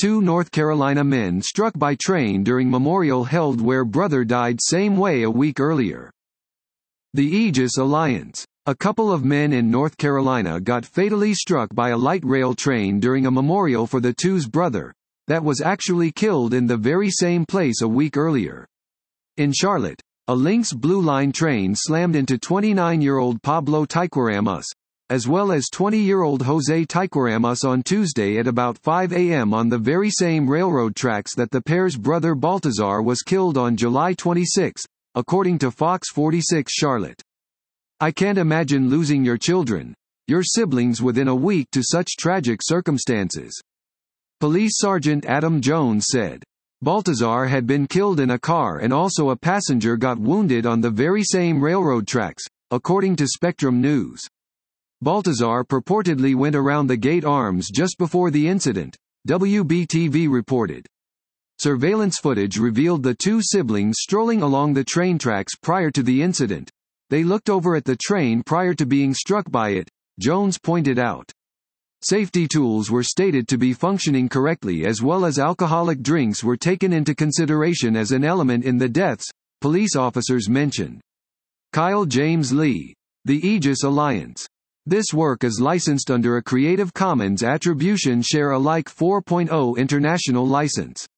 two North Carolina men struck by train during memorial held where brother died same way a week earlier. The Aegis Alliance. A couple of men in North Carolina got fatally struck by a light rail train during a memorial for the two's brother, that was actually killed in the very same place a week earlier. In Charlotte, a Lynx Blue Line train slammed into 29-year-old Pablo Teicheramus, as well as 20-year-old Jose Teicheramus on Tuesday at about 5 a.m. on the very same railroad tracks that the pair's brother Baltazar was killed on July 26, according to Fox 46 Charlotte. I can't imagine losing your children, your siblings within a week to such tragic circumstances. Police Sergeant Adam Jones said. Baltazar had been killed in a car and also a passenger got wounded on the very same railroad tracks, according to Spectrum News. Baltazar purportedly went around the gate arms just before the incident, WBTV reported. Surveillance footage revealed the two siblings strolling along the train tracks prior to the incident. They looked over at the train prior to being struck by it, Jones pointed out. Safety tools were stated to be functioning correctly as well as alcoholic drinks were taken into consideration as an element in the deaths, police officers mentioned. Kyle James Lee. The Aegis Alliance. This work is licensed under a Creative Commons Attribution Share Alike 4.0 international license.